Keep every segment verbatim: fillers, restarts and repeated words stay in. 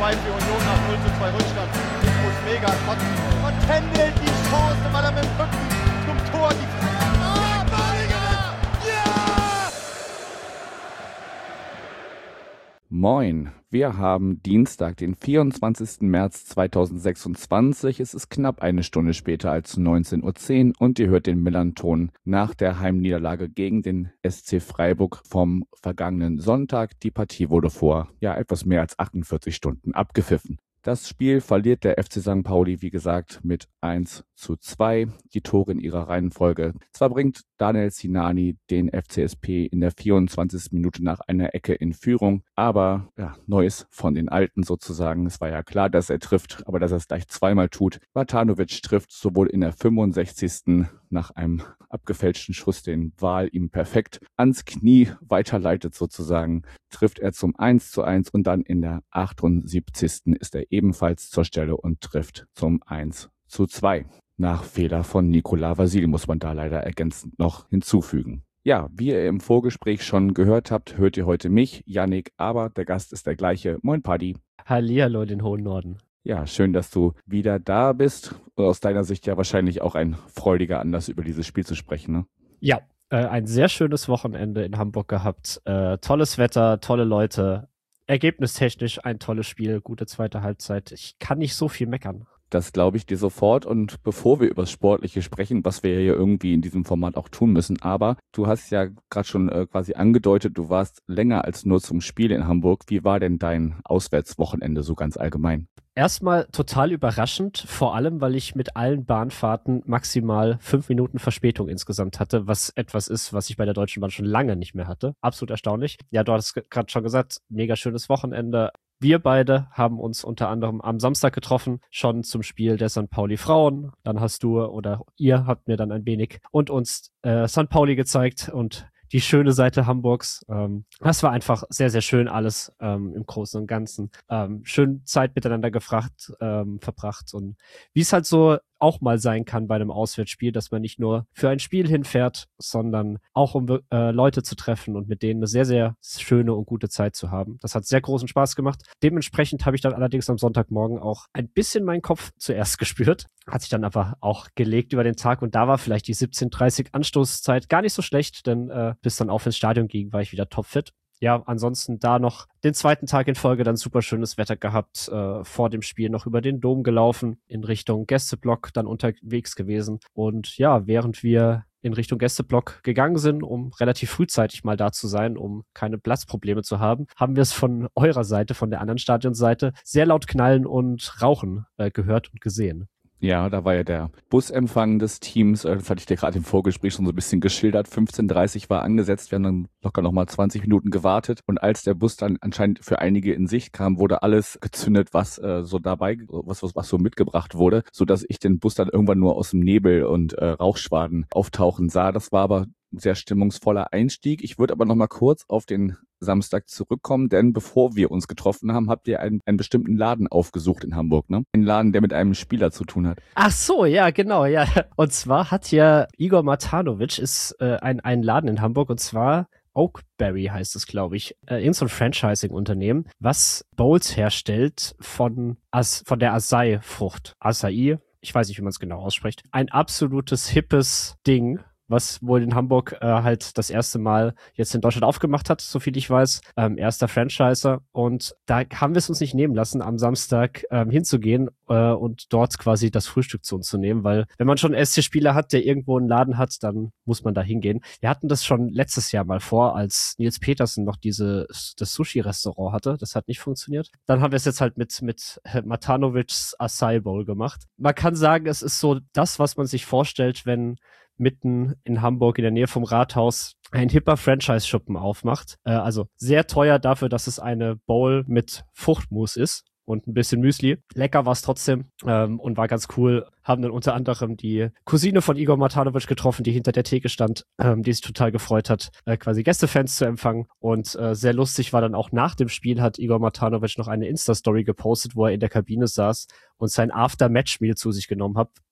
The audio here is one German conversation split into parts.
zwei für Union nach null zu zwei Rückstand. Ich muss mega kotzen. Und Tendel die Chance, weil er mit dem Rücken zum Tor die Ah, Badiger! Ja! Moin, wir haben Dienstag, den vierundzwanzigsten März zweitausendsechsundzwanzig. Es ist knapp eine Stunde später als neunzehn Uhr zehn und ihr hört den Millern-Ton nach der Heimniederlage gegen den S C Freiburg vom vergangenen Sonntag. Die Partie wurde vor ja etwas mehr als achtundvierzig Stunden abgepfiffen. Das Spiel verliert der F C Sankt Pauli, wie gesagt, mit eins zu zwei. Die Tore in ihrer Reihenfolge. Zwar bringt Daniel Sinani den F C S P in der vierundzwanzigsten Minute nach einer Ecke in Führung, aber ja, Neues von den Alten sozusagen. Es war ja klar, dass er trifft, aber dass er es gleich zweimal tut. Matanovic trifft sowohl in der fünfundsechzigsten nach einem abgefälschten Schuss, den Wahl ihm perfekt ans Knie weiterleitet sozusagen, trifft er zum eins zu eins und dann in der achtundsiebzigsten ist er ebenfalls zur Stelle und trifft zum eins zu zwei. Nach Fehler von Nikola Vasil muss man da leider ergänzend noch hinzufügen. Ja, wie ihr im Vorgespräch schon gehört habt, hört ihr heute mich, Yannick, aber der Gast ist der gleiche. Moin Paddy. Hallihallo in den hohen Norden. Ja, schön, dass du wieder da bist. Aus deiner Sicht ja wahrscheinlich auch ein freudiger Anlass, über dieses Spiel zu sprechen, ne? Ja, äh, ein sehr schönes Wochenende in Hamburg gehabt. Äh, tolles Wetter, tolle Leute. Ergebnistechnisch ein tolles Spiel, gute zweite Halbzeit. Ich kann nicht so viel meckern. Das glaube ich dir sofort. Und bevor wir über das Sportliche sprechen, was wir ja irgendwie in diesem Format auch tun müssen, aber du hast ja gerade schon äh, quasi angedeutet, du warst länger als nur zum Spiel in Hamburg. Wie war denn dein Auswärtswochenende so ganz allgemein? Erstmal total überraschend, vor allem, weil ich mit allen Bahnfahrten maximal fünf Minuten Verspätung insgesamt hatte, was etwas ist, was ich bei der Deutschen Bahn schon lange nicht mehr hatte. Absolut erstaunlich. Ja, du hast gerade schon gesagt, mega schönes Wochenende. Wir beide haben uns unter anderem am Samstag getroffen, schon zum Spiel der Sankt Pauli Frauen. Dann hast du oder ihr habt mir dann ein wenig und uns äh, Sankt Pauli gezeigt und die schöne Seite Hamburgs. Ähm, das war einfach sehr, sehr schön alles ähm, im Großen und Ganzen. Ähm, schön Zeit miteinander gefracht, ähm, verbracht und wie es halt so auch mal sein kann bei einem Auswärtsspiel, dass man nicht nur für ein Spiel hinfährt, sondern auch um äh, Leute zu treffen und mit denen eine sehr, sehr schöne und gute Zeit zu haben. Das hat sehr großen Spaß gemacht. Dementsprechend habe ich dann allerdings am Sonntagmorgen auch ein bisschen meinen Kopf zuerst gespürt. Hat sich dann aber auch gelegt über den Tag und da war vielleicht die siebzehn Uhr dreißig Anstoßzeit gar nicht so schlecht, denn äh, bis dann auf ins Stadion ging, war ich wieder topfit. Ja, ansonsten da noch den zweiten Tag in Folge dann super schönes Wetter gehabt, äh, vor dem Spiel noch über den Dom gelaufen, in Richtung Gästeblock dann unterwegs gewesen und ja, während wir in Richtung Gästeblock gegangen sind, um relativ frühzeitig mal da zu sein, um keine Platzprobleme zu haben, haben wir es von eurer Seite, von der anderen Stadionseite, sehr laut knallen und rauchen äh, gehört und gesehen. Ja, da war ja der Busempfang des Teams, das hatte ich dir gerade im Vorgespräch schon so ein bisschen geschildert, fünfzehn Uhr dreißig war angesetzt, wir haben dann locker nochmal zwanzig Minuten gewartet und als der Bus dann anscheinend für einige in Sicht kam, wurde alles gezündet, was äh, so dabei, was, was was so mitgebracht wurde, sodass ich den Bus dann irgendwann nur aus dem Nebel und äh, Rauchschwaden auftauchen sah. Das war aber ein sehr stimmungsvoller Einstieg. Ich würde aber nochmal kurz auf den Samstag zurückkommen, denn bevor wir uns getroffen haben, habt ihr einen, einen bestimmten Laden aufgesucht in Hamburg, ne? Ein Laden, der mit einem Spieler zu tun hat. Ach so, ja, genau, ja. Und zwar hat ja Igor Matanovic ist äh, ein, ein Laden in Hamburg und zwar Oakberry heißt es, glaube ich. Äh, irgend so ein Franchising-Unternehmen, was Bowls herstellt von, As, von der Acai-Frucht. Acai, ich weiß nicht, wie man es genau ausspricht. Ein absolutes hippes Ding, was wohl in Hamburg äh, halt das erste Mal jetzt in Deutschland aufgemacht hat, so viel ich weiß. Ähm, erster Franchiser. Und da haben wir es uns nicht nehmen lassen, am Samstag ähm, hinzugehen äh, und dort quasi das Frühstück zu uns zu nehmen, weil wenn man schon einen S C-Spieler hat, der irgendwo einen Laden hat, dann muss man da hingehen. Wir hatten das schon letztes Jahr mal vor, als Nils Petersen noch diese das Sushi-Restaurant hatte. Das hat nicht funktioniert. Dann haben wir es jetzt halt mit mit Matanovics Acai Bowl gemacht. Man kann sagen, es ist so das, was man sich vorstellt, wenn mitten in Hamburg in der Nähe vom Rathaus ein hipper Franchise-Schuppen aufmacht. Äh, also sehr teuer dafür, dass es eine Bowl mit Fruchtmus ist und ein bisschen Müsli. Lecker war es trotzdem ähm, und war ganz cool. Haben dann unter anderem die Cousine von Igor Matanovic getroffen, die hinter der Theke stand, ähm, die sich total gefreut hat, äh, quasi Gästefans zu empfangen. Und äh, sehr lustig war dann auch nach dem Spiel, hat Igor Matanovic noch eine Insta-Story gepostet, wo er in der Kabine saß und sein After-Match-Meal zu sich genommen hat.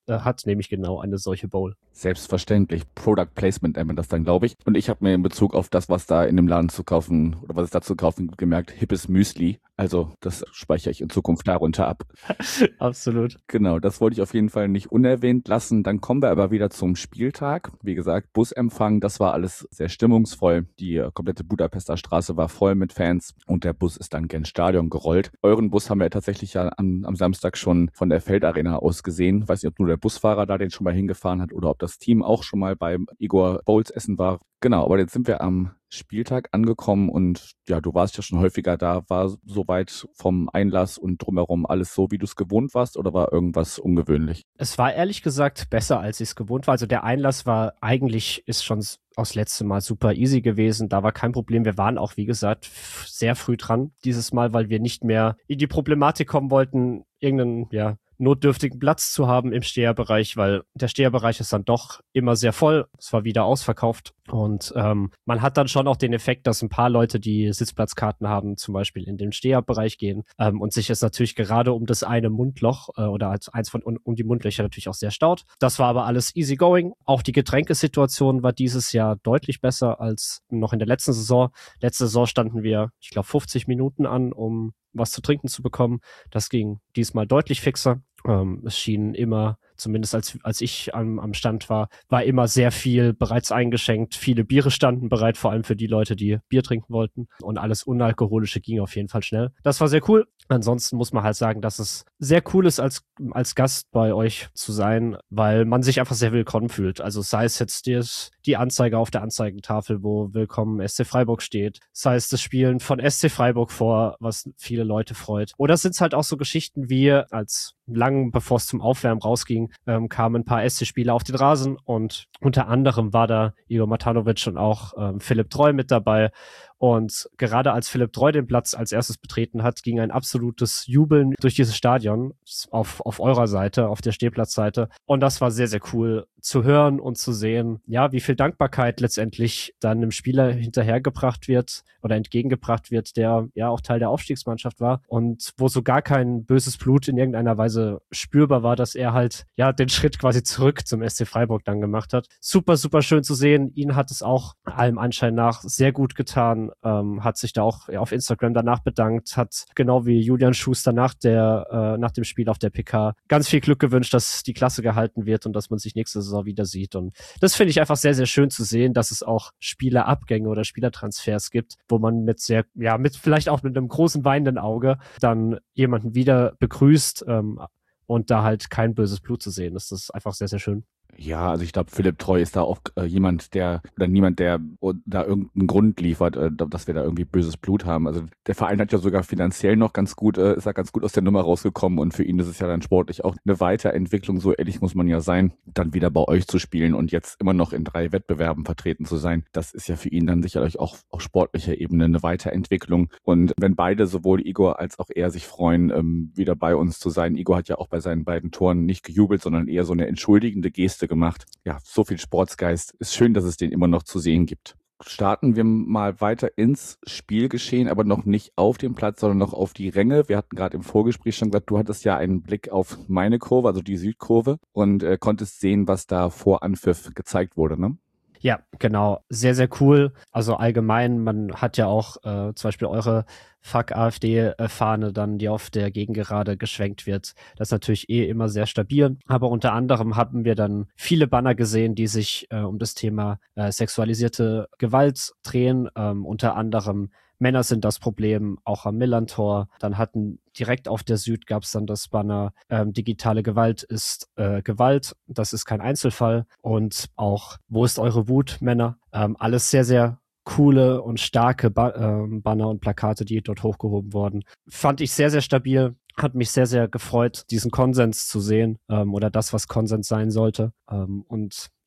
äh, hat, nämlich genau eine solche Bowl. Selbstverständlich. Product Placement nennt man das dann, glaube ich. Und ich habe mir in Bezug auf das, was da in dem Laden zu kaufen oder was es da zu kaufen gibt, gemerkt, hippes Müsli. Also das speichere ich in Zukunft darunter ab. Absolut. Genau, das wollte ich auf jeden Fall nicht unerwähnt lassen. Dann kommen wir aber wieder zum Spieltag. Wie gesagt, Busempfang, das war alles sehr stimmungsvoll. Die komplette Budapester Straße war voll mit Fans und der Bus ist dann gen Stadion gerollt. Euren Bus haben wir tatsächlich ja am, am Samstag schon von der Feldarena aus gesehen. Ich weiß nicht, ob nur der Busfahrer da den schon mal hingefahren hat oder ob das Team auch schon mal beim Igor Bowls essen war. Genau, aber jetzt sind wir am Spieltag angekommen und ja, du warst ja schon häufiger da. War soweit vom Einlass und drumherum alles so, wie du es gewohnt warst, oder war irgendwas ungewöhnlich? Es war ehrlich gesagt besser, als ich es gewohnt war. Also der Einlass war eigentlich, ist schon aus letztem Mal super easy gewesen. Da war kein Problem. Wir waren auch, wie gesagt, f- sehr früh dran dieses Mal, weil wir nicht mehr in die Problematik kommen wollten, irgendeinen, ja, notdürftigen Platz zu haben im Steherbereich, weil der Steherbereich ist dann doch immer sehr voll. Es war wieder ausverkauft und ähm, man hat dann schon auch den Effekt, dass ein paar Leute, die Sitzplatzkarten haben, zum Beispiel in den Steherbereich gehen ähm, und sich es natürlich gerade um das eine Mundloch äh, oder als eins von um, um die Mundlöcher natürlich auch sehr staut. Das war aber alles easy going. Auch die Getränkesituation war dieses Jahr deutlich besser als noch in der letzten Saison. Letzte Saison standen wir, ich glaube, fünfzig Minuten an, um was zu trinken zu bekommen. Das ging diesmal deutlich fixer. Ähm, es schien immer, zumindest als, als ich am, am Stand war, war immer sehr viel bereits eingeschenkt. Viele Biere standen bereit, vor allem für die Leute, die Bier trinken wollten. Und alles Unalkoholische ging auf jeden Fall schnell. Das war sehr cool. Ansonsten muss man halt sagen, dass es sehr cool ist, als, als Gast bei euch zu sein, weil man sich einfach sehr willkommen fühlt. Also sei es jetzt die, die Anzeige auf der Anzeigentafel, wo Willkommen S C Freiburg steht, sei es das Spielen von S C Freiburg vor, was viele Leute freut. Oder sind es halt auch so Geschichten wie, als lang bevor es zum Aufwärmen rausging, ähm, kamen ein paar S C-Spieler auf den Rasen und unter anderem war da Igor Matanovic und auch ähm, Philipp Treu mit dabei. Und gerade als Philipp Treu den Platz als erstes betreten hat, ging ein absolutes Jubeln durch dieses Stadion auf, auf eurer Seite, auf der Stehplatzseite. Und das war sehr, sehr cool zu hören und zu sehen, ja, wie viel Dankbarkeit letztendlich dann einem Spieler hinterhergebracht wird oder entgegengebracht wird, der ja auch Teil der Aufstiegsmannschaft war und wo so gar kein böses Blut in irgendeiner Weise spürbar war, dass er halt ja den Schritt quasi zurück zum S C Freiburg dann gemacht hat. Super, super schön zu sehen. Ihn hat es auch allem Anschein nach sehr gut getan. Ähm, hat sich da auch ja, auf Instagram danach bedankt, hat genau wie Julian Schuster nach der äh, nach dem Spiel auf der P K ganz viel Glück gewünscht, dass die Klasse gehalten wird und dass man sich nächste Saison wieder sieht. Und das finde ich einfach sehr, sehr schön zu sehen, dass es auch Spielerabgänge oder Spielertransfers gibt, wo man mit sehr, ja, mit vielleicht auch mit einem großen weinenden Auge dann jemanden wieder begrüßt ähm, und da halt kein böses Blut zu sehen ist. Das ist einfach sehr, sehr schön. Ja, also ich glaube, Philipp Treu ist da auch äh, jemand, der, oder niemand, der uh, da irgendeinen Grund liefert, äh, dass wir da irgendwie böses Blut haben. Also der Verein hat ja sogar finanziell noch ganz gut, äh, ist da ganz gut aus der Nummer rausgekommen und für ihn ist es ja dann sportlich auch eine Weiterentwicklung, so ehrlich muss man ja sein, dann wieder bei euch zu spielen und jetzt immer noch in drei Wettbewerben vertreten zu sein. Das ist ja für ihn dann sicherlich auch auf sportlicher Ebene eine Weiterentwicklung. Und wenn beide, sowohl Igor als auch er, sich freuen, ähm, wieder bei uns zu sein. Igor hat ja auch bei seinen beiden Toren nicht gejubelt, sondern eher so eine entschuldigende Geste gemacht. Ja, so viel Sportsgeist. Ist schön, dass es den immer noch zu sehen gibt. Starten wir mal weiter ins Spielgeschehen, aber noch nicht auf dem Platz, sondern noch auf die Ränge. Wir hatten gerade im Vorgespräch schon gesagt, du hattest ja einen Blick auf meine Kurve, also die Südkurve, und äh, konntest sehen, was da vor Anpfiff gezeigt wurde, ne? Ja, genau. Sehr, sehr cool. Also allgemein, man hat ja auch äh, zum Beispiel eure Fuck-AfD-Fahne dann, die auf der Gegengerade geschwenkt wird. Das ist natürlich eh immer sehr stabil. Aber unter anderem haben wir dann viele Banner gesehen, die sich äh, um das Thema äh, sexualisierte Gewalt drehen. Ähm, unter anderem Männer sind das Problem, auch am Millantor. Dann hatten direkt auf der Süd gab es dann das Banner, ähm, digitale Gewalt ist äh, Gewalt, das ist kein Einzelfall. Und auch, wo ist eure Wut, Männer? Ähm, alles sehr, sehr coole und starke ba- ähm, Banner und Plakate, die dort hochgehoben wurden. Fand ich sehr, sehr stabil. Hat mich sehr, sehr gefreut, diesen Konsens zu sehen ähm, oder das, was Konsens sein sollte. Ähm, und ja,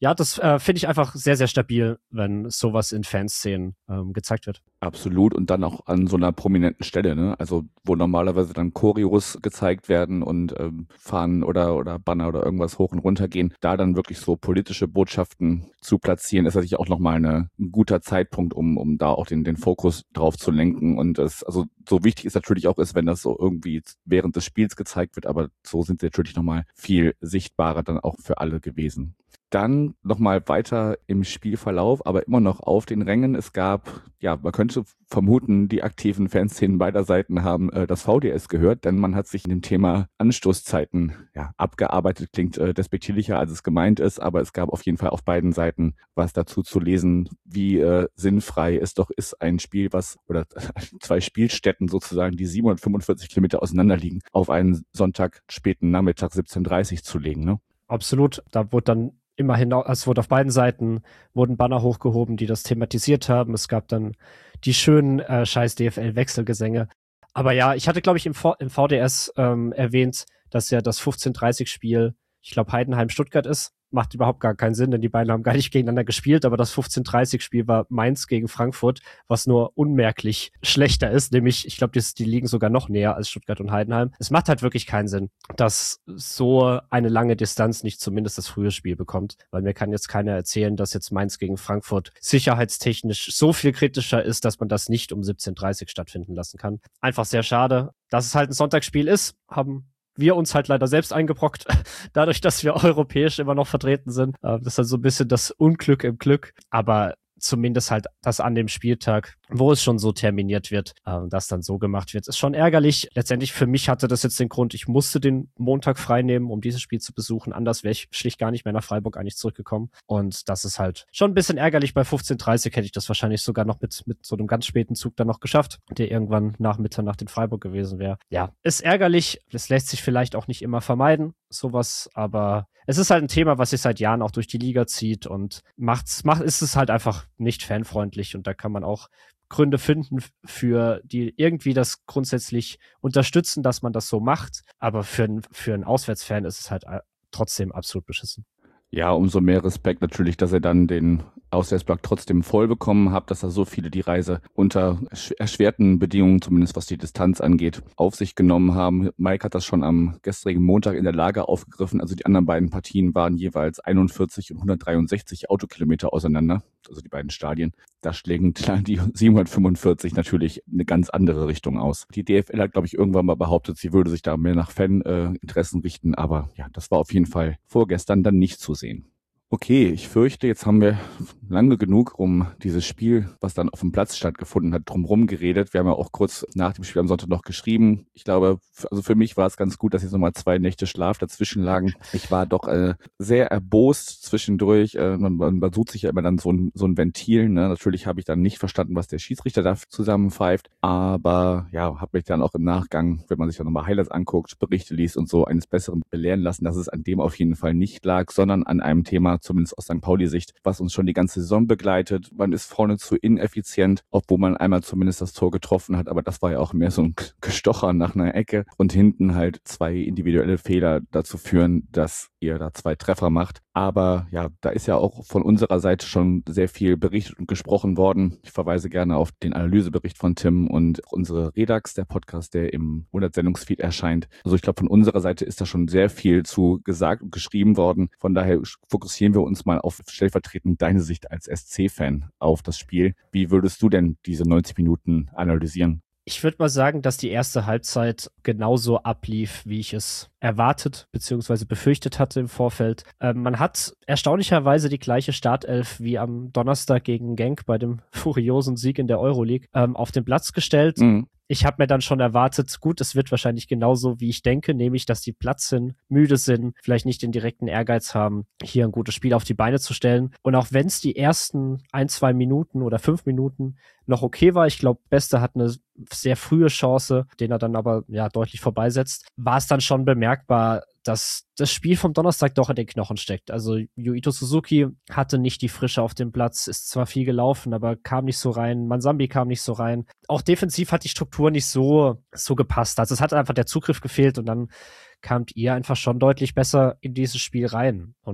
ja, das äh, finde ich einfach sehr, sehr stabil, wenn sowas in Fanszenen ähm, gezeigt wird. Absolut, und dann auch an so einer prominenten Stelle, ne? Also wo normalerweise dann Choreos gezeigt werden und ähm, Fahnen oder oder Banner oder irgendwas hoch und runter gehen, da dann wirklich so politische Botschaften zu platzieren, ist natürlich auch nochmal eine, ein guter Zeitpunkt, um um da auch den den Fokus drauf zu lenken. Und es also so wichtig es natürlich auch ist, wenn das so irgendwie während des Spiels gezeigt wird, aber so sind sie natürlich nochmal viel sichtbarer dann auch für alle gewesen. Dann nochmal weiter im Spielverlauf, aber immer noch auf den Rängen. Es gab, ja, man könnte vermuten, die aktiven Fanszenen beider Seiten haben äh, das V D S gehört, denn man hat sich in dem Thema Anstoßzeiten ja, abgearbeitet. Klingt äh, despektierlicher, als es gemeint ist, aber es gab auf jeden Fall auf beiden Seiten was dazu zu lesen, wie äh, sinnfrei es doch ist, ein Spiel, was, oder zwei Spielstätten sozusagen, die siebenhundertfünfundvierzig Kilometer auseinander liegen, auf einen Sonntag späten Nachmittag siebzehn Uhr dreißig zu legen, ne? Absolut. Da wurde dann immerhin, es wurde auf beiden Seiten, wurden Banner hochgehoben, die das thematisiert haben. Es gab dann die schönen äh, scheiß D F L-Wechselgesänge. Aber ja, ich hatte, glaube ich, im, v- im V D S ähm, erwähnt, dass ja das fünfzehn Uhr dreißig-Spiel, ich glaube, Heidenheim-Stuttgart ist. Macht überhaupt gar keinen Sinn, denn die beiden haben gar nicht gegeneinander gespielt, aber das fünfzehn Uhr dreißig-Spiel war Mainz gegen Frankfurt, was nur unmerklich schlechter ist, nämlich, ich glaube, die, die liegen sogar noch näher als Stuttgart und Heidenheim. Es macht halt wirklich keinen Sinn, dass so eine lange Distanz nicht zumindest das frühe Spiel bekommt, weil mir kann jetzt keiner erzählen, dass jetzt Mainz gegen Frankfurt sicherheitstechnisch so viel kritischer ist, dass man das nicht um siebzehn Uhr dreißig stattfinden lassen kann. Einfach sehr schade. Dass es halt ein Sonntagsspiel ist, haben wir uns halt leider selbst eingebrockt, dadurch, dass wir europäisch immer noch vertreten sind. Das ist halt so ein bisschen das Unglück im Glück, aber zumindest halt das an dem Spieltag, wo es schon so terminiert wird, äh, das dann so gemacht wird, ist schon ärgerlich. Letztendlich für mich hatte das jetzt den Grund, ich musste den Montag frei nehmen, um dieses Spiel zu besuchen. Anders wäre ich schlicht gar nicht mehr nach Freiburg eigentlich zurückgekommen. Und das ist halt schon ein bisschen ärgerlich. Bei fünfzehn Uhr dreißig hätte ich das wahrscheinlich sogar noch mit, mit so einem ganz späten Zug dann noch geschafft, der irgendwann nach Mitternacht in Freiburg gewesen wäre. Ja, ist ärgerlich. Es lässt sich vielleicht auch nicht immer vermeiden, sowas, aber es ist halt ein Thema, was sich seit Jahren auch durch die Liga zieht und macht's, macht, ist es halt einfach nicht fanfreundlich und da kann man auch Gründe finden für die irgendwie das grundsätzlich unterstützen, dass man das so macht, aber für, für einen Auswärtsfan ist es halt trotzdem absolut beschissen. Ja, umso mehr Respekt natürlich, dass ihr dann den Auswärtsblock trotzdem voll bekommen habt, dass da so viele die Reise unter erschwerten Bedingungen, zumindest was die Distanz angeht, auf sich genommen haben. Mike hat das schon am gestrigen Montag in der Lager aufgegriffen. Also die anderen beiden Partien waren jeweils einundvierzig und hundertdreiundsechzig Autokilometer auseinander, also die beiden Stadien. Da schlägen die siebenhundertfünfundvierzig natürlich eine ganz andere Richtung aus. Die D F L hat, glaube ich, irgendwann mal behauptet, sie würde sich da mehr nach Fan-Interessen richten, aber ja, das war auf jeden Fall vorgestern dann nicht zu sehen. Okay, ich fürchte, jetzt haben wir lange genug um dieses Spiel, was dann auf dem Platz stattgefunden hat, drumherum geredet. Wir haben ja auch kurz nach dem Spiel am Sonntag noch geschrieben. Ich glaube, also für mich war es ganz gut, dass jetzt nochmal zwei Nächte Schlaf dazwischen lagen. Ich war doch äh, sehr erbost zwischendurch. Äh, man, man sucht sich ja immer dann so ein, so ein Ventil. Ne? Natürlich habe ich dann nicht verstanden, was der Schiedsrichter da zusammenpfeift. Aber ja, habe mich dann auch im Nachgang, wenn man sich dann nochmal Highlights anguckt, Berichte liest und so, eines Besseren belehren lassen, dass es an dem auf jeden Fall nicht lag, sondern an einem Thema, zumindest aus Sankt Pauli-Sicht, was uns schon die ganze Saison begleitet. Man ist vorne zu ineffizient, obwohl man einmal zumindest das Tor getroffen hat, aber das war ja auch mehr so ein Gestocher nach einer Ecke und hinten halt zwei individuelle Fehler dazu führen, dass ihr da zwei Treffer macht. Aber ja, da ist ja auch von unserer Seite schon sehr viel berichtet und gesprochen worden. Ich verweise gerne auf den Analysebericht von Tim und unsere Redax, der Podcast, der im Monatssendungsfeed erscheint. Also ich glaube, von unserer Seite ist da schon sehr viel zu gesagt und geschrieben worden. Von daher fokussieren wir uns mal auf stellvertretend deine Sicht als S C-Fan auf das Spiel. Wie würdest du denn diese neunzig Minuten analysieren? Ich würde mal sagen, dass die erste Halbzeit genauso ablief, wie ich es erwartet bzw. befürchtet hatte im Vorfeld. Ähm, man hat erstaunlicherweise die gleiche Startelf wie am Donnerstag gegen Genk bei dem furiosen Sieg in der Euroleague ähm, auf den Platz gestellt. Mhm. Ich habe mir dann schon erwartet, gut, es wird wahrscheinlich genauso, wie ich denke, nämlich, dass die platt sind, müde sind, vielleicht nicht den direkten Ehrgeiz haben, hier ein gutes Spiel auf die Beine zu stellen. Und auch wenn es die ersten ein, zwei Minuten oder fünf Minuten noch okay war, ich glaube, Beste hat eine sehr frühe Chance, den er dann aber ja deutlich vorbeisetzt, war es dann schon bemerkbar, dass das Spiel vom Donnerstag doch in den Knochen steckt. Also Yuito Suzuki hatte nicht die Frische auf dem Platz, ist zwar viel gelaufen, aber kam nicht so rein. Mansambi kam nicht so rein. Auch defensiv hat die Struktur nicht so, so gepasst. Also es hat einfach der Zugriff gefehlt und dann kamt ihr einfach schon deutlich besser in dieses Spiel rein. Und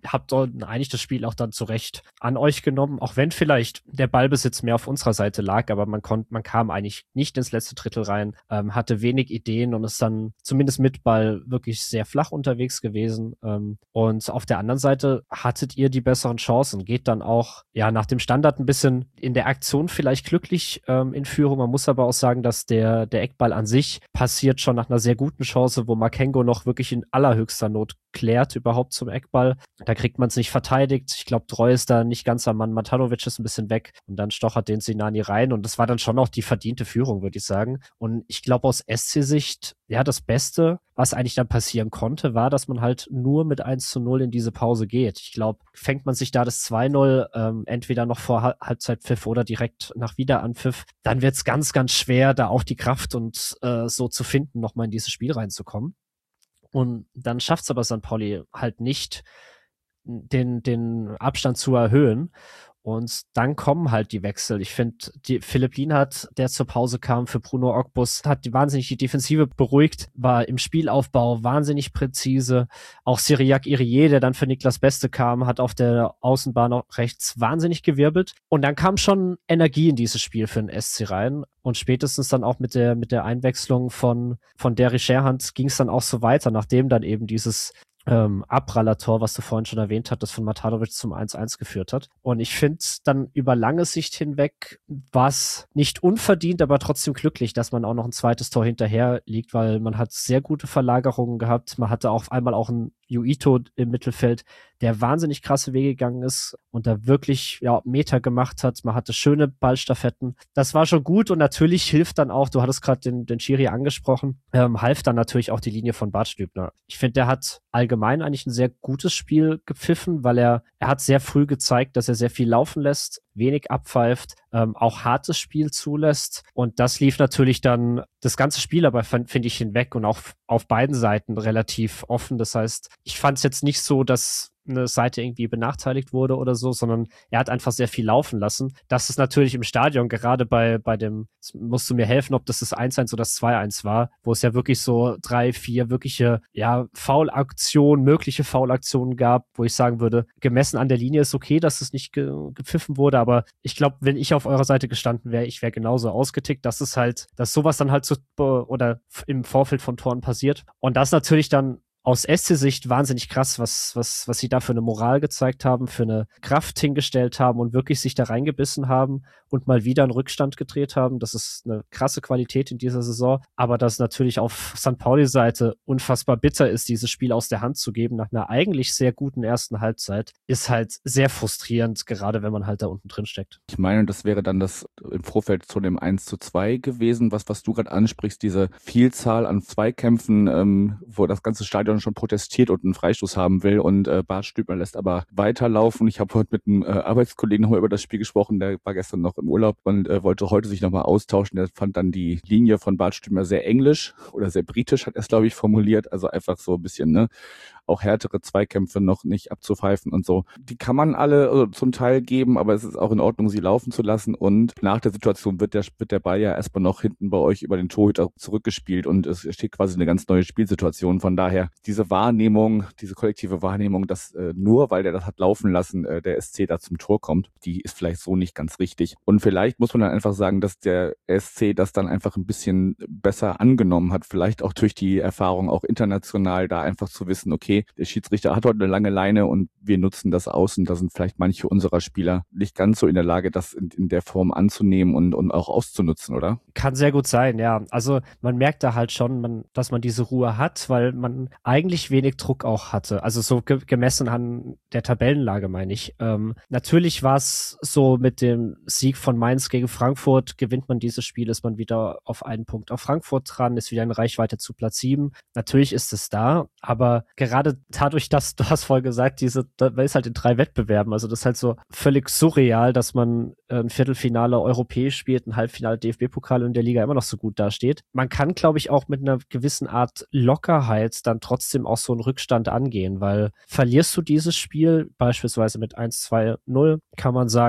habt eigentlich das Spiel auch dann zu Recht an euch genommen, auch wenn vielleicht der Ballbesitz mehr auf unserer Seite lag, aber man konnte, man kam eigentlich nicht ins letzte Drittel rein, ähm, hatte wenig Ideen und ist dann zumindest mit Ball wirklich sehr flach unterwegs gewesen. Ähm, und auf der anderen Seite hattet ihr die besseren Chancen, geht dann auch ja nach dem Standard ein bisschen in der Aktion vielleicht glücklich ähm, in Führung. Man muss aber auch sagen, dass der, der Eckball an sich passiert schon nach einer sehr guten Chance, wo Makengo noch wirklich in allerhöchster Not klärt überhaupt zum Eckball. Da kriegt man es nicht verteidigt. Ich glaube, Treu ist da nicht ganz am Mann. Matanovic ist ein bisschen weg und dann stochert den Sinani rein und das war dann schon auch die verdiente Führung, würde ich sagen. Und ich glaube, aus S C-Sicht, ja, das Beste, was eigentlich dann passieren konnte, war, dass man halt nur mit eins zu null in diese Pause geht. Ich glaube, fängt man sich da das zwei null ähm, entweder noch vor Halb- Halbzeitpfiff oder direkt nach Wiederanpfiff, dann wird es ganz, ganz schwer, da auch die Kraft und äh, so zu finden, nochmal in dieses Spiel reinzukommen. Und dann schafft es aber Sankt Pauli halt nicht, den, den Abstand zu erhöhen. Und dann kommen halt die Wechsel. Ich finde, die Philipp Lienhardt, der zur Pause kam für Bruno Ogbus, hat die wahnsinnig die Defensive beruhigt, war im Spielaufbau wahnsinnig präzise. Auch Cyriac Irié, der dann für Niklas Beste kam, hat auf der Außenbahn auch rechts wahnsinnig gewirbelt. Und dann kam schon Energie in dieses Spiel für den S C rein. Und spätestens dann auch mit der, mit der Einwechslung von, von Derry Sherhand ging es dann auch so weiter, nachdem dann eben dieses Ähm, Abraller-Tor, was du vorhin schon erwähnt hattest, von Matanovic zum eins eins geführt hat. Und ich finde dann über lange Sicht hinweg war es nicht unverdient, aber trotzdem glücklich, dass man auch noch ein zweites Tor hinterher liegt, weil man hat sehr gute Verlagerungen gehabt. Man hatte auf einmal auch einen Yuito im Mittelfeld, der wahnsinnig krasse Wege gegangen ist und da wirklich ja, Meter gemacht hat. Man hatte schöne Ballstaffetten. Das war schon gut und natürlich hilft dann auch, du hattest gerade den, den Schiri angesprochen, ähm, half dann natürlich auch die Linie von Bart Stübner. Ich finde, der hat allgemein eigentlich ein sehr gutes Spiel gepfiffen, weil er, er hat sehr früh gezeigt, dass er sehr viel laufen lässt, wenig abpfeift, ähm, auch hartes Spiel zulässt und das lief natürlich dann das ganze Spiel aber finde ich hinweg und auch auf beiden Seiten relativ offen. Das heißt, ich fand es jetzt nicht so, dass eine Seite irgendwie benachteiligt wurde oder so, sondern er hat einfach sehr viel laufen lassen. Das ist natürlich im Stadion, gerade bei, bei dem, musst du mir helfen, ob das das eins eins oder das zwei eins war, wo es ja wirklich so drei, vier wirkliche, ja, Foulaktionen, mögliche Foulaktionen gab, wo ich sagen würde, gemessen an der Linie ist okay, dass es nicht ge- gepfiffen wurde, aber ich glaube, wenn ich auf eurer Seite gestanden wäre, ich wäre genauso ausgetickt, dass es halt, dass sowas dann halt so, oder im Vorfeld von Toren passiert. Und das natürlich dann aus S C-Sicht wahnsinnig krass, was, was, was sie da für eine Moral gezeigt haben, für eine Kraft hingestellt haben und wirklich sich da reingebissen haben und mal wieder einen Rückstand gedreht haben. Das ist eine krasse Qualität in dieser Saison. Aber dass natürlich auf Sankt Pauli-Seite unfassbar bitter ist, dieses Spiel aus der Hand zu geben nach einer eigentlich sehr guten ersten Halbzeit, ist halt sehr frustrierend, gerade wenn man halt da unten drin steckt. Ich meine, das wäre dann das im Vorfeld zu dem eins zu zwei gewesen, was, was du gerade ansprichst, diese Vielzahl an Zweikämpfen, ähm, wo das ganze Stadion schon protestiert und einen Freistoß haben will und äh, Bart Stübner lässt aber weiterlaufen. Ich habe heute mit einem äh, Arbeitskollegen nochmal über das Spiel gesprochen, der war gestern noch im Urlaub und äh, wollte heute sich nochmal austauschen. Der fand dann die Linie von Bart Stübner sehr englisch oder sehr britisch, hat er es, glaube ich, formuliert. Also einfach so ein bisschen, ne, auch härtere Zweikämpfe noch nicht abzupfeifen und so. Die kann man alle also zum Teil geben, aber es ist auch in Ordnung, sie laufen zu lassen und nach der Situation wird der, wird der Ball ja erstmal noch hinten bei euch über den Torhüter zurückgespielt und es steht quasi eine ganz neue Spielsituation. Von daher diese Wahrnehmung, diese kollektive Wahrnehmung, dass äh, nur weil der das hat laufen lassen, äh, der S C da zum Tor kommt, die ist vielleicht so nicht ganz richtig. Und vielleicht muss man dann einfach sagen, dass der S C das dann einfach ein bisschen besser angenommen hat, vielleicht auch durch die Erfahrung auch international da einfach zu wissen, okay, der Schiedsrichter hat heute eine lange Leine und wir nutzen das aus und da sind vielleicht manche unserer Spieler nicht ganz so in der Lage, das in, in der Form anzunehmen und, und auch auszunutzen, oder? Kann sehr gut sein, ja. Also man merkt da halt schon, man, dass man diese Ruhe hat, weil man eigentlich wenig Druck auch hatte. Also so ge- gemessen an der Tabellenlage, meine ich. Ähm, natürlich war es so mit dem Sieg von Mainz gegen Frankfurt, gewinnt man dieses Spiel, ist man wieder auf einen Punkt auf Frankfurt dran, ist wieder in Reichweite zu Platz sieben. Natürlich ist es da, aber gerade dadurch, dass, du hast vorhin gesagt, diese, da ist halt in drei Wettbewerben, also das ist halt so völlig surreal, dass man ein Viertelfinale europäisch spielt, ein Halbfinale D F B-Pokal und in der Liga immer noch so gut dasteht. Man kann, glaube ich, auch mit einer gewissen Art Lockerheit dann trotzdem auch so einen Rückstand angehen, weil verlierst du dieses Spiel beispielsweise mit eins zwei null, kann man sagen,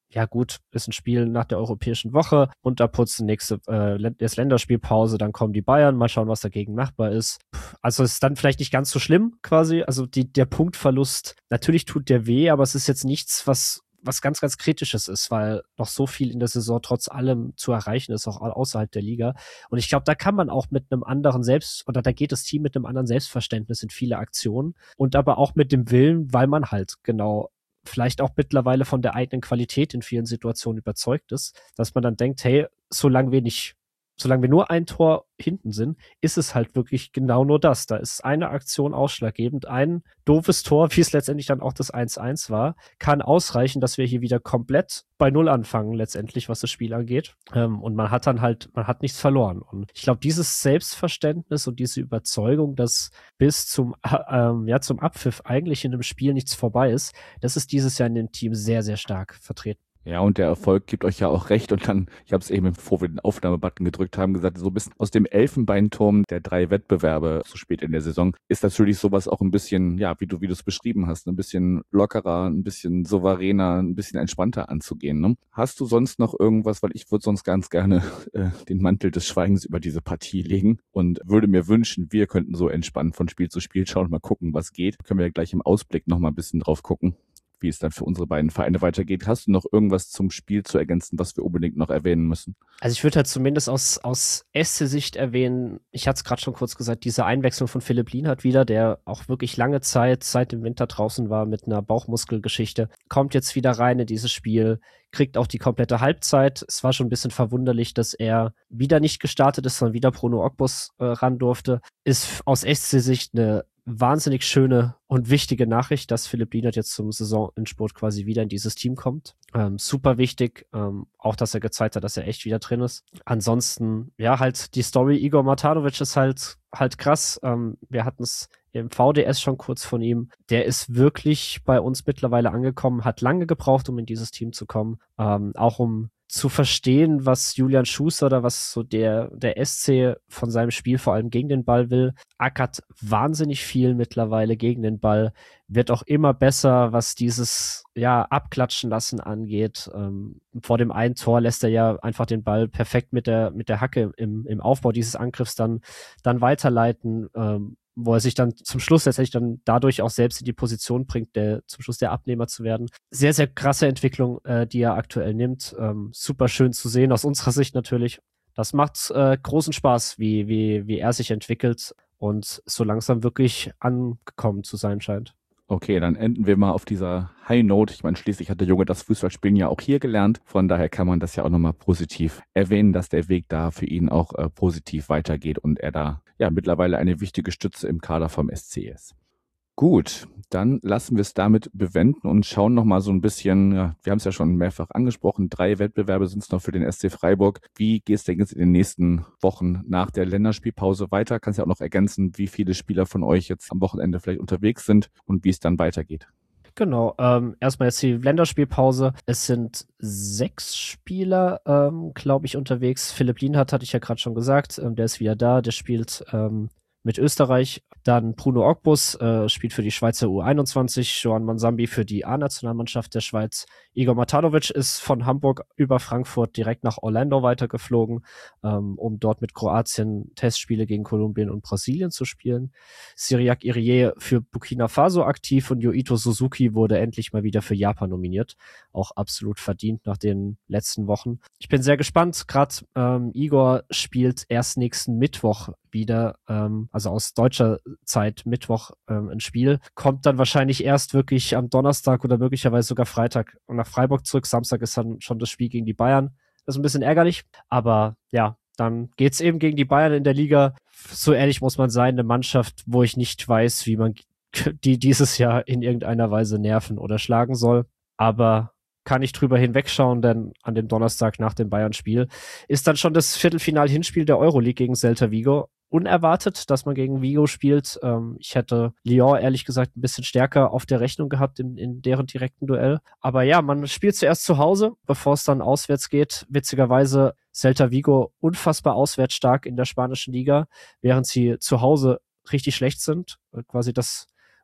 ja gut, ist ein Spiel nach der europäischen Woche, runterputzen, nächste, äh, jetzt Länderspielpause, dann kommen die Bayern, mal schauen, was dagegen machbar ist. Also es ist dann vielleicht nicht ganz so schlimm quasi, also die, der Punktverlust, natürlich tut der weh, aber es ist jetzt nichts, was was ganz, ganz Kritisches ist, weil noch so viel in der Saison trotz allem zu erreichen ist, auch außerhalb der Liga. Und ich glaube, da kann man auch mit einem anderen Selbst, oder da geht das Team mit einem anderen Selbstverständnis in viele Aktionen und aber auch mit dem Willen, weil man halt genau vielleicht auch mittlerweile von der eigenen Qualität in vielen Situationen überzeugt ist, dass man dann denkt, hey, solange wir nicht Solange wir nur ein Tor hinten sind, ist es halt wirklich genau nur das. Da ist eine Aktion ausschlaggebend. Ein doofes Tor, wie es letztendlich dann auch das eins eins war, kann ausreichen, dass wir hier wieder komplett bei Null anfangen, letztendlich, was das Spiel angeht. Ähm, und man hat dann halt, man hat nichts verloren. Und ich glaube, dieses Selbstverständnis und diese Überzeugung, dass bis zum, äh, ähm, ja, zum Abpfiff eigentlich in dem Spiel nichts vorbei ist, das ist dieses Jahr in dem Team sehr, sehr stark vertreten. Ja, und der Erfolg gibt euch ja auch recht. Und dann, ich habe es eben, bevor wir den Aufnahmebutton gedrückt haben, gesagt, so ein bisschen aus dem Elfenbeinturm der drei Wettbewerbe so spät in der Saison ist natürlich sowas auch ein bisschen, ja, wie du wie du es beschrieben hast, ein bisschen lockerer, ein bisschen souveräner, ein bisschen entspannter anzugehen. Ne? Hast du sonst noch irgendwas, weil ich würde sonst ganz gerne äh, den Mantel des Schweigens über diese Partie legen und würde mir wünschen, wir könnten so entspannt von Spiel zu Spiel schauen und mal gucken, was geht. Können wir ja gleich im Ausblick noch mal ein bisschen drauf gucken, wie es dann für unsere beiden Vereine weitergeht. Hast du noch irgendwas zum Spiel zu ergänzen, was wir unbedingt noch erwähnen müssen? Also ich würde halt zumindest aus, aus S C-Sicht erwähnen, ich hatte es gerade schon kurz gesagt, diese Einwechslung von Philipp Lienhardt wieder, der auch wirklich lange Zeit seit dem Winter draußen war mit einer Bauchmuskelgeschichte, kommt jetzt wieder rein in dieses Spiel, kriegt auch die komplette Halbzeit. Es war schon ein bisschen verwunderlich, dass er wieder nicht gestartet ist, sondern wieder Bruno Ogbus äh, ran durfte. Ist aus S C-Sicht eine wahnsinnig schöne und wichtige Nachricht, dass Philipp Lienhardt jetzt zum Saisonendspurt quasi wieder in dieses Team kommt. Ähm, super wichtig, ähm, auch dass er gezeigt hat, dass er echt wieder drin ist. Ansonsten, ja, halt die Story Igor Matanovic ist halt halt krass. Ähm, wir hatten es im V D S schon kurz von ihm. Der ist wirklich bei uns mittlerweile angekommen, hat lange gebraucht, um in dieses Team zu kommen, ähm, auch um zu verstehen, was Julian Schuster oder was so der, der S C von seinem Spiel vor allem gegen den Ball will. Ackert wahnsinnig viel mittlerweile gegen den Ball, wird auch immer besser, was dieses ja abklatschen lassen angeht. Ähm, vor dem einen Tor lässt er ja einfach den Ball perfekt mit der, mit der Hacke im, im Aufbau dieses Angriffs dann, dann weiterleiten, ähm, wo er sich dann zum Schluss letztendlich dann dadurch auch selbst in die Position bringt, der zum Schluss der Abnehmer zu werden. Sehr, sehr krasse Entwicklung, äh, die er aktuell nimmt. Ähm, super schön zu sehen, aus unserer Sicht natürlich. Das macht äh, großen Spaß, wie, wie, wie er sich entwickelt und so langsam wirklich angekommen zu sein scheint. Okay, dann enden wir mal auf dieser High Note. Ich meine, schließlich hat der Junge das Fußballspielen ja auch hier gelernt. Von daher kann man das ja auch nochmal positiv erwähnen, dass der Weg da für ihn auch äh, positiv weitergeht und er da ja mittlerweile eine wichtige Stütze im Kader vom S C ist. Gut, dann lassen wir es damit bewenden und schauen nochmal so ein bisschen, ja, wir haben es ja schon mehrfach angesprochen, drei Wettbewerbe sind es noch für den S C Freiburg. Wie geht es denn jetzt in den nächsten Wochen nach der Länderspielpause weiter? Kannst ja auch noch ergänzen, wie viele Spieler von euch jetzt am Wochenende vielleicht unterwegs sind und wie es dann weitergeht. Genau, ähm, erstmal jetzt die Länderspielpause. Es sind sechs Spieler, ähm, glaube ich, unterwegs. Philipp Lienhardt hatte ich ja gerade schon gesagt, ähm, der ist wieder da, der spielt ähm, mit Österreich. Dann Bruno Ogbus äh, spielt für die Schweizer U einundzwanzig, Joan Mansambi für die A-Nationalmannschaft der Schweiz. Igor Matanovic ist von Hamburg über Frankfurt direkt nach Orlando weitergeflogen, ähm, um dort mit Kroatien Testspiele gegen Kolumbien und Brasilien zu spielen. Cyriac Irie für Burkina Faso aktiv und Yoito Suzuki wurde endlich mal wieder für Japan nominiert. Auch absolut verdient nach den letzten Wochen. Ich bin sehr gespannt. Gerade ähm, Igor spielt erst nächsten Mittwoch wieder, ähm, also aus deutscher Zeit Mittwoch ähm, ein Spiel. Kommt dann wahrscheinlich erst wirklich am Donnerstag oder möglicherweise sogar Freitag nach Freiburg zurück. Samstag ist dann schon das Spiel gegen die Bayern. Das ist ein bisschen ärgerlich, aber ja, dann geht's eben gegen die Bayern in der Liga. So ehrlich muss man sein, eine Mannschaft, wo ich nicht weiß, wie man die dieses Jahr in irgendeiner Weise nerven oder schlagen soll. Aber kann ich drüber hinwegschauen, denn an dem Donnerstag nach dem Bayern-Spiel ist dann schon das Viertelfinal-Hinspiel der Euroleague gegen Celta Vigo. Unerwartet, dass man gegen Vigo spielt. Ähm, ich hätte Lyon ehrlich gesagt ein bisschen stärker auf der Rechnung gehabt in, in deren direkten Duell. Aber ja, man spielt zuerst zu Hause, bevor es dann auswärts geht. Witzigerweise Celta Vigo unfassbar auswärts stark in der spanischen Liga, während sie zu Hause richtig schlecht sind. Quasi das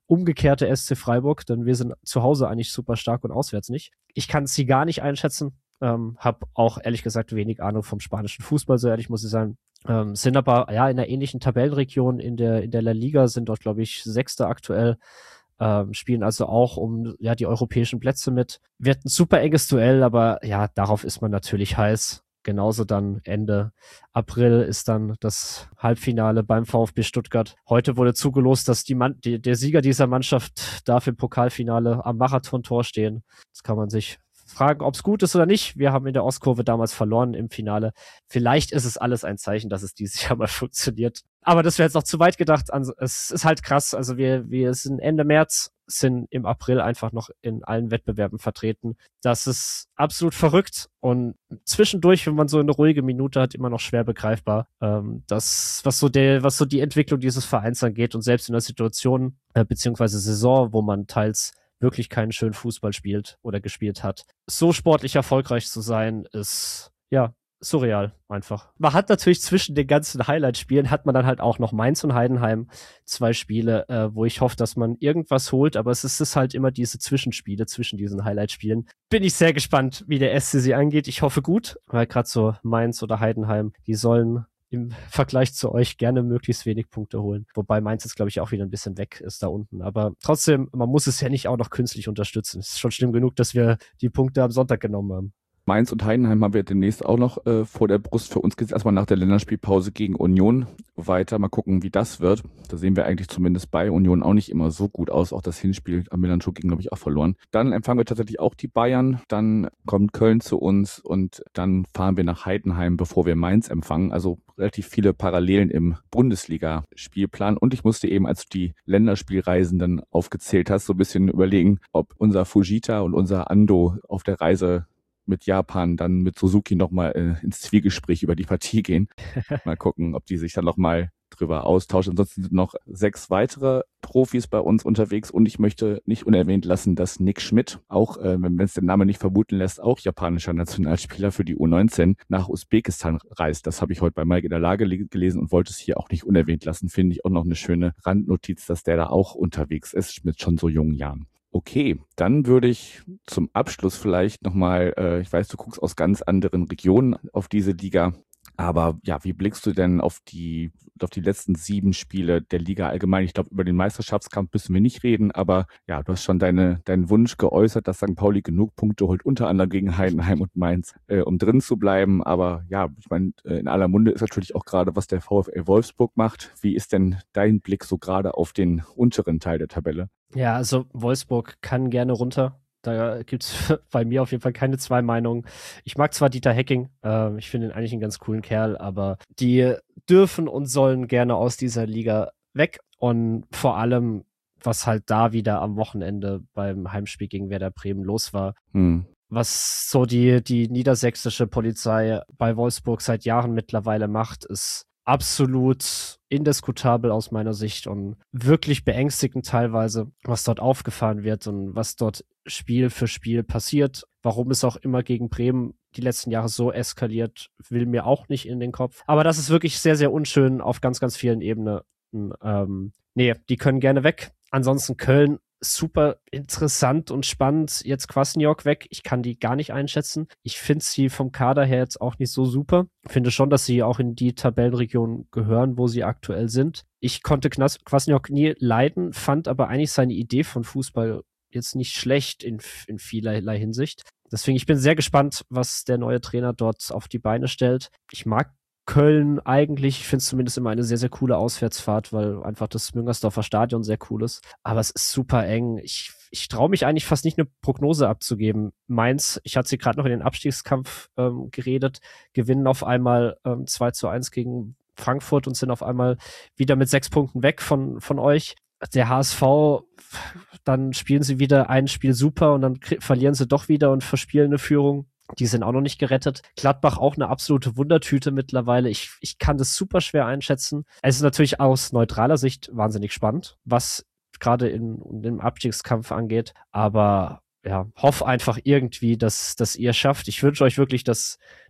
umgekehrte S C Freiburg, denn wir sind zu Hause eigentlich super stark und auswärts nicht. Ich kann sie gar nicht einschätzen. Ähm, hab auch ehrlich gesagt wenig Ahnung vom spanischen Fußball, so ehrlich muss ich sein. Ähm, sind aber ja in einer ähnlichen Tabellenregion in der in der La Liga, sind dort glaube ich Sechster aktuell, ähm, spielen also auch um ja die europäischen Plätze mit. Wird ein super enges Duell, aber ja, darauf ist man natürlich heiß. Genauso dann Ende April ist dann das Halbfinale beim VfB Stuttgart. Heute wurde zugelost, dass die Mann, die, der Sieger dieser Mannschaft darf im Pokalfinale am Marathontor stehen. Das kann man sich fragen, ob es gut ist oder nicht. Wir haben in der Ostkurve damals verloren im Finale. Vielleicht ist es alles ein Zeichen, dass es dieses Jahr mal funktioniert. Aber das wäre jetzt noch zu weit gedacht. Also, es ist halt krass. Also wir, wir sind Ende März, sind im April einfach noch in allen Wettbewerben vertreten. Das ist absolut verrückt und zwischendurch, wenn man so eine ruhige Minute hat, immer noch schwer begreifbar. Ähm, das, was so der, was so die Entwicklung dieses Vereins angeht und selbst in der Situation äh, beziehungsweise Saison, wo man teils wirklich keinen schönen Fußball spielt oder gespielt hat. So sportlich erfolgreich zu sein, ist, ja, surreal einfach. Man hat natürlich zwischen den ganzen Highlight-Spielen hat man dann halt auch noch Mainz und Heidenheim, zwei Spiele, äh, wo ich hoffe, dass man irgendwas holt, aber es ist, es ist halt immer diese Zwischenspiele zwischen diesen Highlight-Spielen. Bin ich sehr gespannt, wie der S C sie angeht. Ich hoffe gut, weil gerade so Mainz oder Heidenheim, die sollen im Vergleich zu euch gerne möglichst wenig Punkte holen. Wobei Mainz jetzt, glaube ich, auch wieder ein bisschen weg ist da unten. Aber trotzdem, man muss es ja nicht auch noch künstlich unterstützen. Es ist schon schlimm genug, dass wir die Punkte am Sonntag genommen haben. Mainz und Heidenheim haben wir demnächst auch noch äh, vor der Brust. Für uns geht es erstmal nach der Länderspielpause gegen Union weiter. Mal gucken, wie das wird. Da sehen wir eigentlich zumindest bei Union auch nicht immer so gut aus. Auch das Hinspiel am Milan ging, glaube ich, auch verloren. Dann empfangen wir tatsächlich auch die Bayern. Dann kommt Köln zu uns und dann fahren wir nach Heidenheim, bevor wir Mainz empfangen. Also relativ viele Parallelen im Bundesliga-Spielplan. Und ich musste eben, als du die Länderspielreisen dann aufgezählt hast, so ein bisschen überlegen, ob unser Fujita und unser Ando auf der Reise mit Japan dann mit Suzuki nochmal äh, ins Zwiegespräch über die Partie gehen. Mal gucken, ob die sich dann nochmal drüber austauschen. Ansonsten sind noch sechs weitere Profis bei uns unterwegs und ich möchte nicht unerwähnt lassen, dass Nick Schmidt, auch äh, wenn es der Name nicht vermuten lässt, auch japanischer Nationalspieler für die U neunzehn nach Usbekistan reist. Das habe ich heute bei Mike in der Lage gelesen und wollte es hier auch nicht unerwähnt lassen. Finde ich auch noch eine schöne Randnotiz, dass der da auch unterwegs ist mit schon so jungen Jahren. Okay, dann würde ich zum Abschluss vielleicht nochmal, äh, ich weiß, du guckst aus ganz anderen Regionen auf diese Liga, aber ja, wie blickst du denn auf die auf die letzten sieben Spiele der Liga allgemein? Ich glaube, über den Meisterschaftskampf müssen wir nicht reden, aber ja, du hast schon deine deinen Wunsch geäußert, dass Sankt Pauli genug Punkte holt, unter anderem gegen Heidenheim und Mainz, äh, um drin zu bleiben. Aber ja, ich meine, in aller Munde ist natürlich auch gerade, was der VfL Wolfsburg macht. Wie ist denn dein Blick so gerade auf den unteren Teil der Tabelle? Ja, also Wolfsburg kann gerne runter. Da gibt's bei mir auf jeden Fall keine zwei Meinungen. Ich mag zwar Dieter Hecking, äh, ich finde ihn eigentlich einen ganz coolen Kerl, aber die dürfen und sollen gerne aus dieser Liga weg. Und vor allem, was halt da wieder am Wochenende beim Heimspiel gegen Werder Bremen los war, hm. was so die, die niedersächsische Polizei bei Wolfsburg seit Jahren mittlerweile macht, ist absolut indiskutabel aus meiner Sicht und wirklich beängstigend teilweise, was dort aufgefahren wird und was dort Spiel für Spiel passiert. Warum es auch immer gegen Bremen die letzten Jahre so eskaliert, will mir auch nicht in den Kopf. Aber das ist wirklich sehr, sehr unschön auf ganz, ganz vielen Ebenen. Ähm, nee, die können gerne weg. Ansonsten Köln, super interessant und spannend. Jetzt Kwasniok weg. Ich kann die gar nicht einschätzen. Ich finde sie vom Kader her jetzt auch nicht so super. Finde schon, dass sie auch in die Tabellenregion gehören, wo sie aktuell sind. Ich konnte Kwasniok nie leiden, fand aber eigentlich seine Idee von Fußball jetzt nicht schlecht in, in vielerlei Hinsicht. Deswegen, ich bin sehr gespannt, was der neue Trainer dort auf die Beine stellt. Ich mag Köln eigentlich, ich finde es zumindest immer eine sehr, sehr coole Auswärtsfahrt, weil einfach das Müngersdorfer Stadion sehr cool ist. Aber es ist super eng. Ich, ich traue mich eigentlich fast nicht, eine Prognose abzugeben. Mainz, ich hatte sie gerade noch in den Abstiegskampf ähm, geredet, gewinnen auf einmal ähm, zwei zu eins gegen Frankfurt und sind auf einmal wieder mit sechs Punkten weg von, von euch. Der H S V, dann spielen sie wieder ein Spiel super und dann k- verlieren sie doch wieder und verspielen eine Führung. Die sind auch noch nicht gerettet. Gladbach auch eine absolute Wundertüte mittlerweile. Ich, ich kann das super schwer einschätzen. Es ist natürlich aus neutraler Sicht wahnsinnig spannend, was gerade in, in dem Abstiegskampf angeht. Aber ja, hoffe einfach irgendwie, dass, dass ihr schafft. Ich wünsche euch wirklich, dass,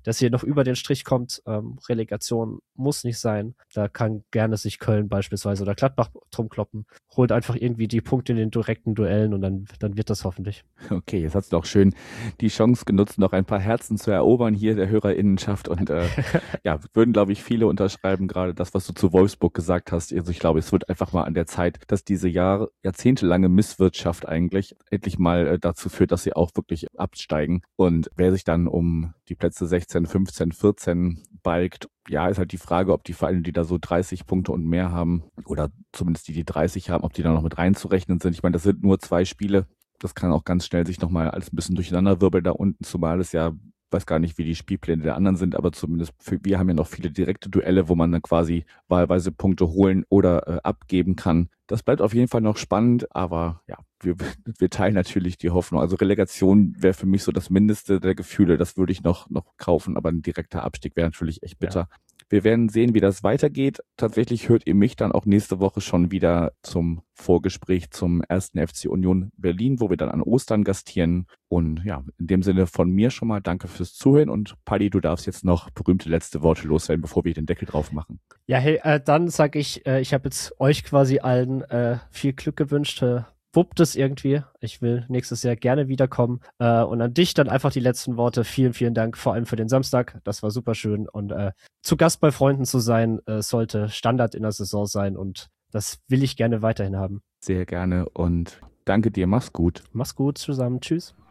dass ihr noch über den Strich kommt. Ähm, Relegation muss nicht sein. Da kann gerne sich Köln beispielsweise oder Gladbach drum kloppen. Holt einfach irgendwie die Punkte in den direkten Duellen und dann, dann wird das hoffentlich. Okay, jetzt hast du auch schön die Chance genutzt, noch ein paar Herzen zu erobern hier der Hörerinnenschaft und äh, ja, würden, glaube ich, viele unterschreiben, gerade das, was du zu Wolfsburg gesagt hast. Also ich glaube, es wird einfach mal an der Zeit, dass diese Jahr, jahrzehntelange Misswirtschaft eigentlich endlich mal äh, dazu führt, dass sie auch wirklich absteigen. Und wer sich dann um die Plätze sechzehn, fünfzehn, vierzehn balgt, ja, ist halt die Frage, ob die Vereine, die da so dreißig Punkte und mehr haben, oder zumindest die, die dreißig haben, ob die da noch mit reinzurechnen sind. Ich meine, das sind nur zwei Spiele. Das kann auch ganz schnell sich nochmal alles ein bisschen durcheinander wirbeln da unten, zumal es ja, weiß gar nicht, wie die Spielpläne der anderen sind, aber zumindest für, wir haben ja noch viele direkte Duelle, wo man dann quasi wahlweise Punkte holen oder äh, abgeben kann. Das bleibt auf jeden Fall noch spannend, aber ja, wir, wir teilen natürlich die Hoffnung. Also Relegation wäre für mich so das Mindeste der Gefühle, das würde ich noch, noch kaufen, aber ein direkter Abstieg wäre natürlich echt bitter. Ja. Wir werden sehen, wie das weitergeht. Tatsächlich hört ihr mich dann auch nächste Woche schon wieder zum Vorgespräch zum ersten F C Union Berlin, wo wir dann an Ostern gastieren. Und ja, in dem Sinne von mir schon mal danke fürs Zuhören und Paddy, du darfst jetzt noch berühmte letzte Worte loswerden, bevor wir den Deckel drauf machen. Ja, hey, äh, dann sage ich, äh, ich habe jetzt euch quasi allen äh, viel Glück gewünscht. Äh, wuppt es irgendwie. Ich will nächstes Jahr gerne wiederkommen. Äh, und an dich dann einfach die letzten Worte. Vielen, vielen Dank, vor allem für den Samstag. Das war super schön. Und äh, zu Gast bei Freunden zu sein, äh, sollte Standard in der Saison sein. Und das will ich gerne weiterhin haben. Sehr gerne und danke dir. Mach's gut. Mach's gut zusammen. Tschüss.